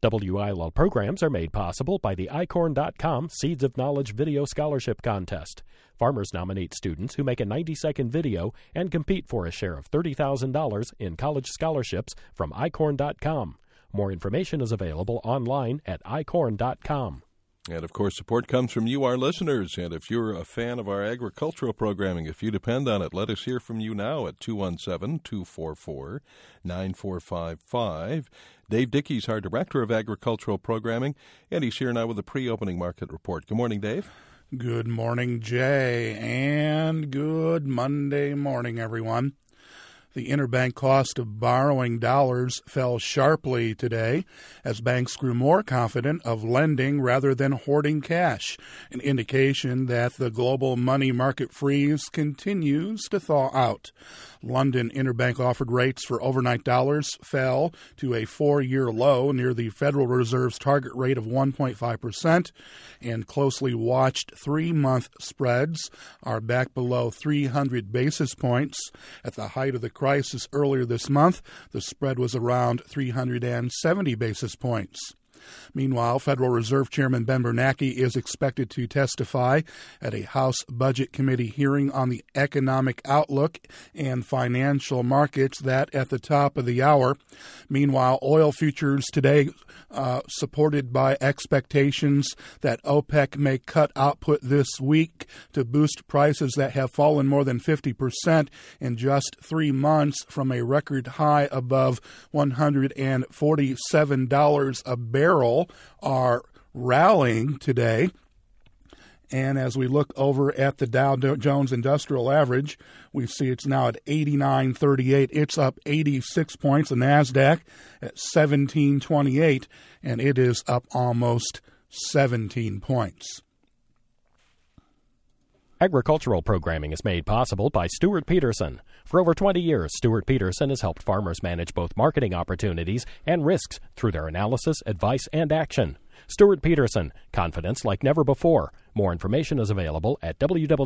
WILL programs are made possible by the icorn.com Seeds of Knowledge Video Scholarship Contest. Farmers nominate students who make a 90-second video and compete for a share of $30,000 in college scholarships from icorn.com. More information is available online at icorn.com. And, of course, support comes from you, our listeners. And if you're a fan of our agricultural programming, if you depend on it, let us hear from you now at 217-244-9455. Dave Dickey's our Director of Agricultural Programming, and he's here now with a pre-opening market report. Good morning, Dave. Good morning, Jay, and good Monday morning, everyone. The interbank cost of borrowing dollars fell sharply today as banks grew more confident of lending rather than hoarding cash, an indication that the global money market freeze continues to thaw out. London interbank offered rates for overnight dollars fell to a 4-year low near the Federal Reserve's target rate of 1.5%, and closely watched 3-month spreads are back below 300 basis points. At the height of the crisis earlier this month, the spread was around 370 basis points. Meanwhile, Federal Reserve Chairman Ben Bernanke is expected to testify at a House Budget Committee hearing on the economic outlook and financial markets that at the top of the hour. Meanwhile, oil futures today supported by expectations that OPEC may cut output this week to boost prices that have fallen more than 50% in just 3 months from a record high above $147 a barrel, are rallying today. And as we look over at the Dow Jones Industrial Average, we see it's now at 89.38. It's up 86 points. The NASDAQ at 1728, and it is up almost 17 points. Agricultural programming is made possible by Stuart Peterson. For over 20 years, Stuart Peterson has helped farmers manage both marketing opportunities and risks through their analysis, advice, and action. Stuart Peterson, confidence like never before. More information is available at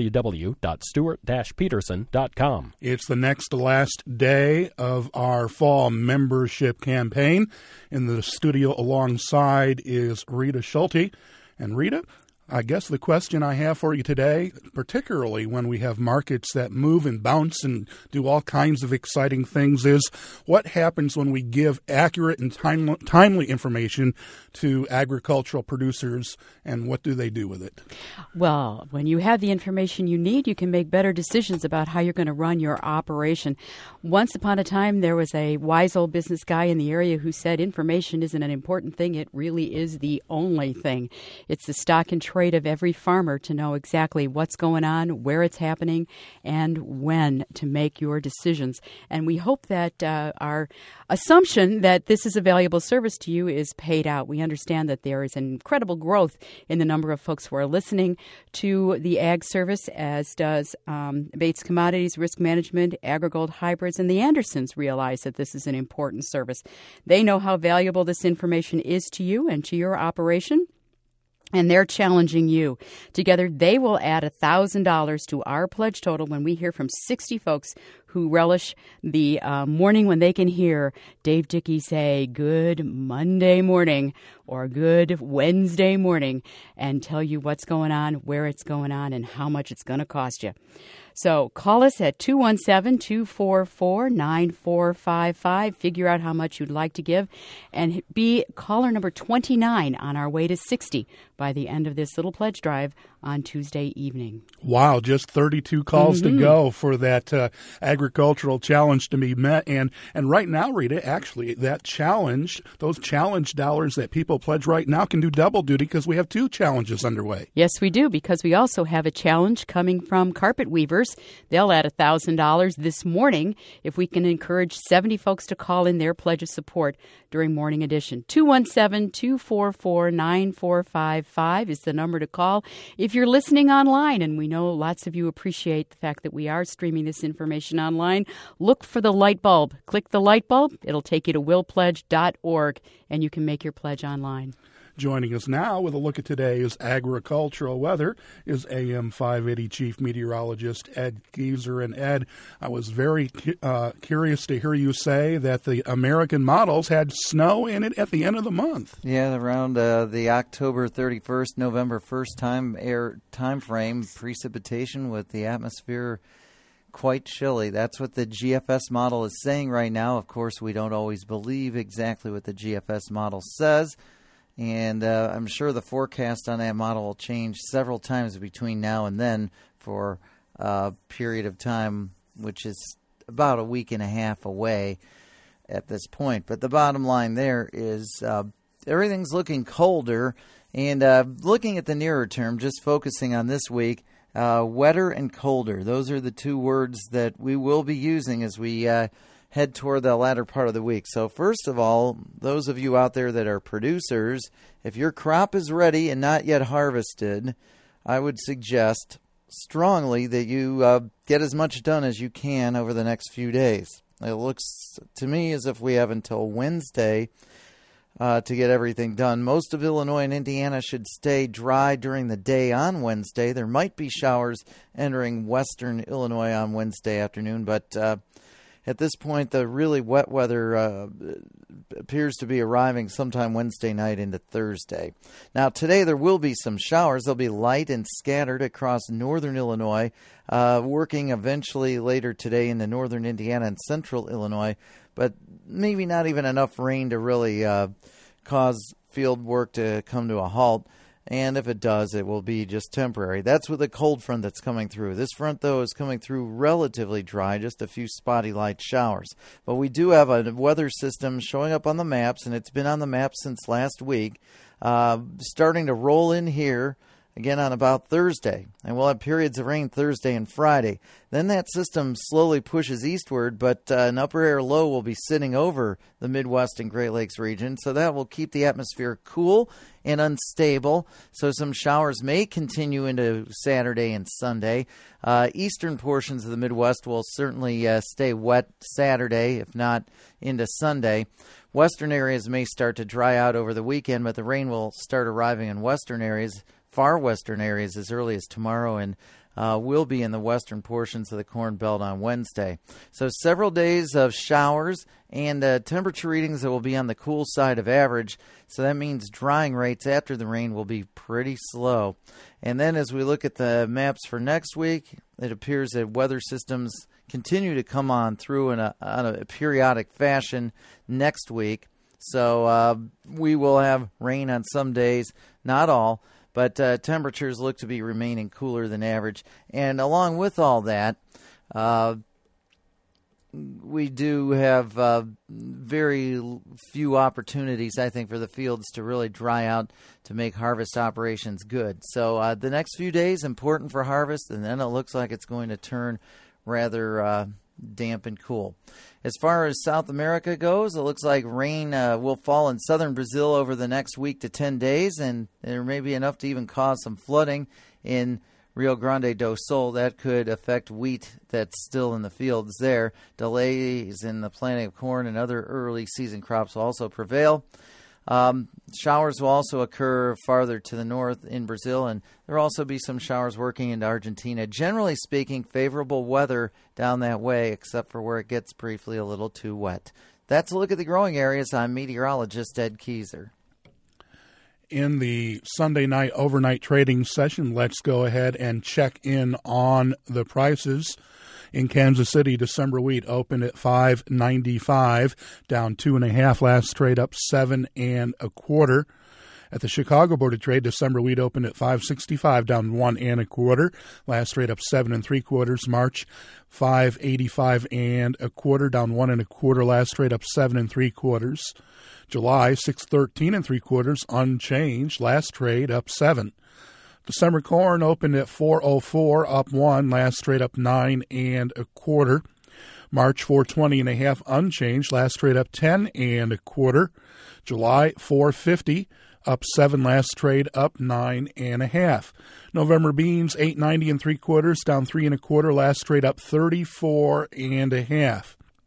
www.stuart-peterson.com. It's the next to last day of our fall membership campaign. In the studio alongside is Rita Schulte. And Rita, I guess the question I have for you today, particularly when we have markets that move and bounce and do all kinds of exciting things, is what happens when we give accurate and timely information to agricultural producers, and what do they do with it? Well, when you have the information you need, you can make better decisions about how you're going to run your operation. Once upon a time, there was a wise old business guy in the area who said information isn't an important thing. It really is the only thing. It's the stock and trade of every farmer to know exactly what's going on, where it's happening, and when to make your decisions. And we hope that our assumption that this is a valuable service to you is paid out. We understand that there is an incredible growth in the number of folks who are listening to the Ag Service, as does Bates Commodities, Risk Management, AgriGold Hybrids, and the Andersons realize that this is an important service. They know how valuable this information is to you and to your operation, and they're challenging you. Together, they will add $1,000 to our pledge total when we hear from 60 folks who relish the morning when they can hear Dave Dickey say, "Good Monday morning," or "Good Wednesday morning," and tell you what's going on, where it's going on, and how much it's going to cost you. So call us at 217-244-9455. Figure out how much you'd like to give and be caller number 29 on our way to 60 by the end of this little pledge drive on Tuesday evening. Wow, just 32 calls to go for that agricultural challenge to be met. And right now, Rita, actually, that challenge, those challenge dollars that people pledge right now can do double duty because we have 2 challenges underway. Yes, we do, because we also have a challenge coming from Carpet Weavers. They'll add $1,000 this morning if we can encourage 70 folks to call in their pledge of support during Morning Edition. 217-244-9455 is the number to call. If you're listening online, and we know lots of you appreciate the fact that we are streaming this information online, look for the light bulb. Click the light bulb. It'll take you to willpledge.org, and you can make your pledge online. Joining us now with a look at today's agricultural weather is AM 580 Chief Meteorologist Ed Keyser. And Ed, I was very curious to hear you say that the American models had snow in it at the end of the month. Yeah, around the October 31st, November 1st time frame, precipitation with the atmosphere quite chilly. That's what the GFS model is saying right now. Of course, we don't always believe exactly what the GFS model says, and I'm sure the forecast on that model will change several times between now and then for a period of time, which is about a week and a half away at this point. But the bottom line there is everything's looking colder, and looking at the nearer term, just focusing on this week, wetter and colder. Those are the two words that we will be using as we head toward the latter part of the week. So first of all, those of you out there that are producers, if your crop is ready and not yet harvested, I would suggest strongly that you get as much done as you can over the next few days. It looks to me as if we have until Wednesday to get everything done. Most of Illinois and Indiana should stay dry during the day on Wednesday. There might be showers entering western Illinois on Wednesday afternoon, but at this point, the really wet weather appears to be arriving sometime Wednesday night into Thursday. Now, today there will be some showers. They'll be light and scattered across northern Illinois, working eventually later today into northern Indiana and central Illinois, but maybe not even enough rain to really cause field work to come to a halt. And if it does, it will be just temporary. That's with the cold front that's coming through. This front, though, is coming through relatively dry, just a few spotty light showers. But we do have a weather system showing up on the maps, and it's been on the maps since last week, starting to roll in here again on about Thursday. And we'll have periods of rain Thursday and Friday. Then that system slowly pushes eastward, but an upper air low will be sitting over the Midwest and Great Lakes region, so that will keep the atmosphere cool and unstable. So some showers may continue into Saturday and Sunday. Eastern portions of the Midwest will certainly stay wet Saturday, if not into Sunday. Western areas may start to dry out over the weekend, but the rain will start arriving in western areas, far western areas, as early as tomorrow, and will be in the western portions of the Corn Belt on Wednesday. So several days of showers and temperature readings that will be on the cool side of average. So that means drying rates after the rain will be pretty slow. And then as we look at the maps for next week, it appears that weather systems continue to come on through on a periodic fashion next week. So we will have rain on some days, not all. But temperatures look to be remaining cooler than average. And along with all that, we do have very few opportunities, I think, for the fields to really dry out to make harvest operations good. So the next few days, important for harvest, and then it looks like it's going to turn rather damp and cool. As far as South America goes, it looks like rain will fall in southern Brazil over the next week to 10 days, and there may be enough to even cause some flooding in Rio Grande do Sul. That could affect wheat that's still in the fields there. Delays in the planting of corn and other early season crops will also prevail. Showers will also occur farther to the north in Brazil, and there will also be some showers working into Argentina. Generally speaking, favorable weather down that way, except for where it gets briefly a little too wet. That's a look at the growing areas. I'm meteorologist Ed Keyser. In the Sunday night overnight trading session, let's go ahead and check in on the prices. In Kansas City, December wheat opened at $5.95, down 2.5. Last trade up 7 1/4. At the Chicago Board of Trade, December wheat opened at $5.65, down 1 1/4. Last trade up 7 3/4. March $5.85 1/4, down 1 1/4. Last trade up 7 3/4. July $6.13 3/4, unchanged. Last trade up 7. December corn opened at $4.04, up 1. Last trade up 9 1/4. March $4.20 unchanged. Last trade up 10 1/4. July $4.50, up 7. Last trade up 9 1/2. November beans $8.90 3/4, down 3 1/4. Last trade up 34 1/2.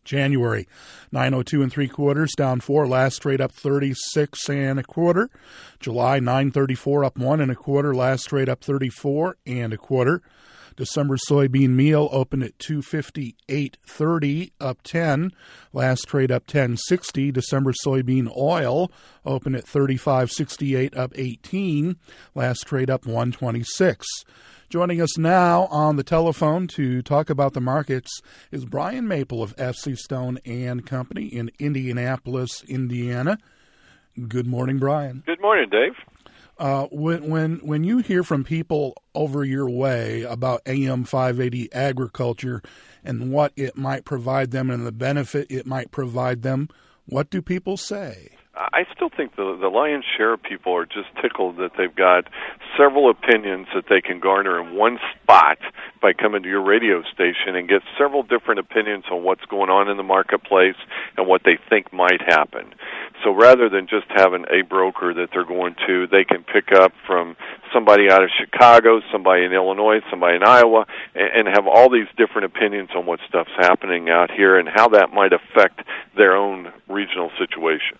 January, 902 3/4, down 4. Last trade up 36 1/4. July, 934, up 1 1/4. Last trade up 34 1/4. December soybean meal opened at 258.30, up 10. Last trade up 10.60. December soybean oil opened at 35.68, up 18. Last trade up 126. Joining us now on the telephone to talk about the markets is Brian Maple of FC Stone and Company in Indianapolis, Indiana. Good morning, Brian. Good morning, Dave. When you hear from people over your way about AM 580 agriculture and what it might provide them and the benefit it might provide them, what do people say? I still think the lion's share of people are just tickled that they've got several opinions that they can garner in one spot by coming to your radio station and get several different opinions on what's going on in the marketplace and what they think might happen. So rather than just having a broker that they're going to, they can pick up from somebody out of Chicago, somebody in Illinois, somebody in Iowa, and have all these different opinions on what stuff's happening out here and how that might affect their own regional situation.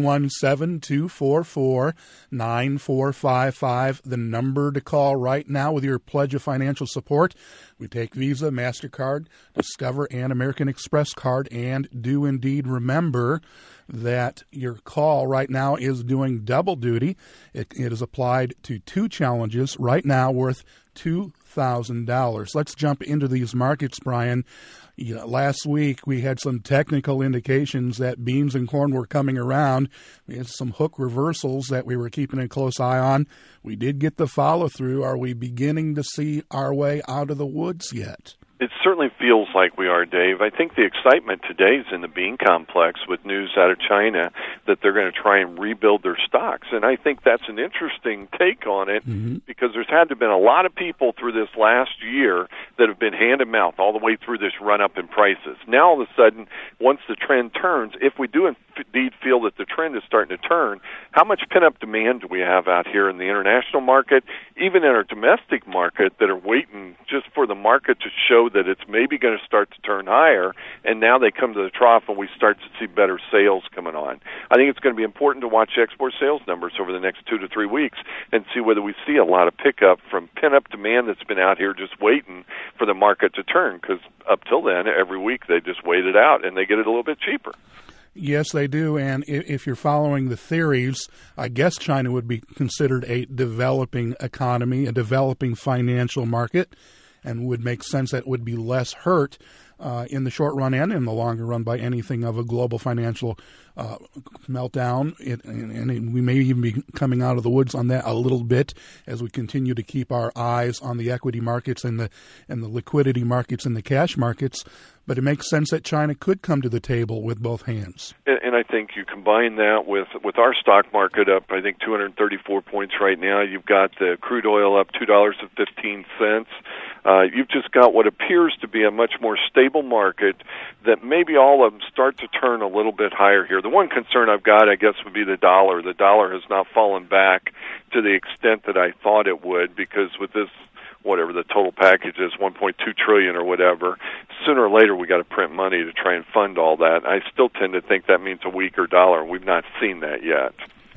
217-244-9455, the number to call right now with your pledge of financial support. We take Visa, MasterCard, Discover, and American Express card, and do indeed remember that your call right now is doing double duty. It is applied to 2 challenges right now worth $2,000. Let's jump into these markets, Brian. Last week, we had some technical indications that beans and corn were coming around. We had some hook reversals that we were keeping a close eye on. We did get the follow-through. Are we beginning to see our way out of the woods yet? It certainly feels like we are, Dave. I think the excitement today is in the bean complex with news out of China that they're going to try and rebuild their stocks. And I think that's an interesting take on it because there's had to have been a lot of people through this last year that have been hand and mouth all the way through this run-up in prices. Now, all of a sudden, once the trend turns, if we do indeed feel that the trend is starting to turn, how much pent-up demand do we have out here in the international market, even in our domestic market, that are waiting just for the market to show that it's maybe going to start to turn higher, and now they come to the trough and we start to see better sales coming on. I think it's going to be important to watch export sales numbers over the next 2 to 3 weeks and see whether we see a lot of pickup from pent-up demand that's been out here just waiting for the market to turn, because up till then, every week they just wait it out and they get it a little bit cheaper. Yes, they do, and if you're following the theories, I guess China would be considered a developing economy, a developing financial market, and would make sense that it would be less hurt in the short run and in the longer run by anything of a global financial meltdown. And we may even be coming out of the woods on that a little bit as we continue to keep our eyes on the equity markets and the liquidity markets and the cash markets. But it makes sense that China could come to the table with both hands. And I think you combine that with our stock market up, I think, 234 points right now. You've got the crude oil up $2.15. You've just got what appears to be a much more stable market that maybe all of them start to turn a little bit higher here. The one concern I've got, I guess, would be the dollar. The dollar has not fallen back to the extent that I thought it would, because with this, whatever the total package is, $1.2 trillion or whatever, sooner or later we got to print money to try and fund all that. I still tend to think that means a weaker dollar. We've not seen that yet.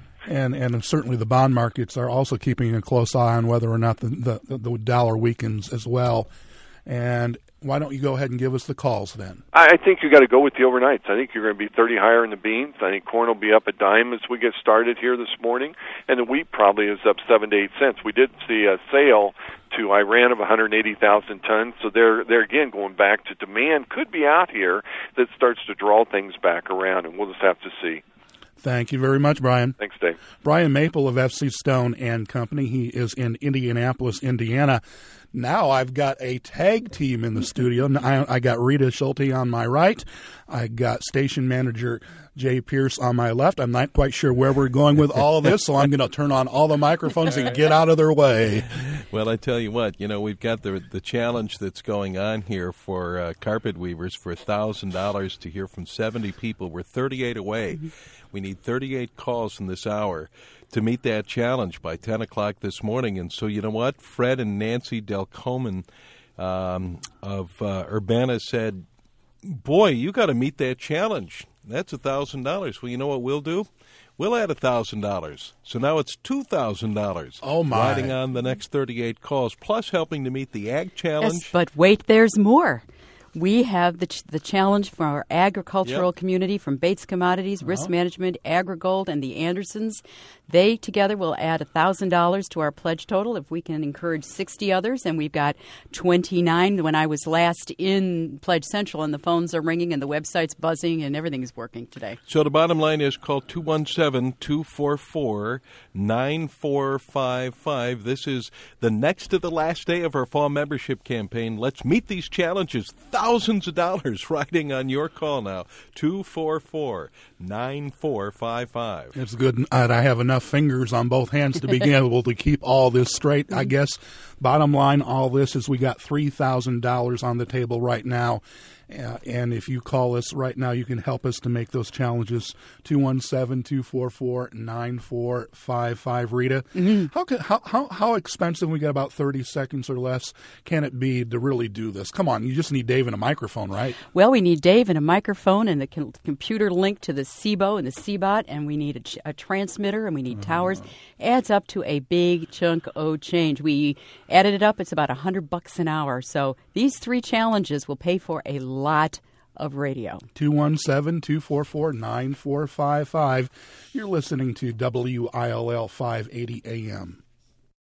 And certainly the bond markets are also keeping a close eye on whether or not the dollar weakens as well. And why don't you go ahead and give us the calls then? I think you got to go with the overnights. I think you're going to be 30 higher in the beans. I think corn will be up a dime as we get started here this morning, and the wheat probably is up 7 to 8 cents. We did see a sale to Iran of 180,000 tons, so they're again going back to demand could be out here that starts to draw things back around, and we'll just have to see. Thank you very much, Brian. Thanks, Dave. Brian Maple of FC Stone and Company. He is in Indianapolis, Indiana. Now I've got a tag team in the studio. I got Rita Schulte on my right. I got station manager Jay Pierce on my left. I'm not quite sure where we're going with all of this, so I'm going to turn on all the microphones and get out of their way. Well, I tell you what, we've got the challenge that's going on here for carpet weavers for $1,000 to hear from 70 people. We're 38 away. We need 38 calls in this hour to meet that challenge by 10 o'clock this morning. And so, you know what? Fred and Nancy Delcomen of Urbana said, Boy, you got to meet that challenge. That's $1,000. Well, you know what we'll do? We'll add $1,000. So now it's $2,000. Oh, my. Riding on the next 38 calls, plus helping to meet the Ag Challenge. Yes, but wait, there's more. We have the challenge for our agricultural community from Bates Commodities, Risk Management, AgriGold, and the Andersons. They together will add $1,000 to our pledge total if we can encourage 60 others. And we've got 29 when I was last in Pledge Central, and the phones are ringing and the website's buzzing and everything's working today. So the bottom line is call 217-244-9455. This is the next to the last day of our fall membership campaign. Let's meet these challenges. Thousands of dollars riding on your call now. 244-9455. It's good that I have enough fingers on both hands to be able to keep all this straight. I guess bottom line, all this is we got $3,000 on the table right now. And if you call us right now, you can help us to make those challenges. 217-244-9455. Rita, how expensive? We got about 30 seconds or less. Can it be to really do this? Come on, you just need Dave and a microphone, right? Well, we need Dave and a microphone and the computer link to the CBO and the CBOT, and we need a transmitter and we need towers. Adds up to a big chunk of change. We added it up; it's about $100 an hour. So these three challenges will pay for a lot of radio. 217-244-9455. You're listening to WILL 580 AM.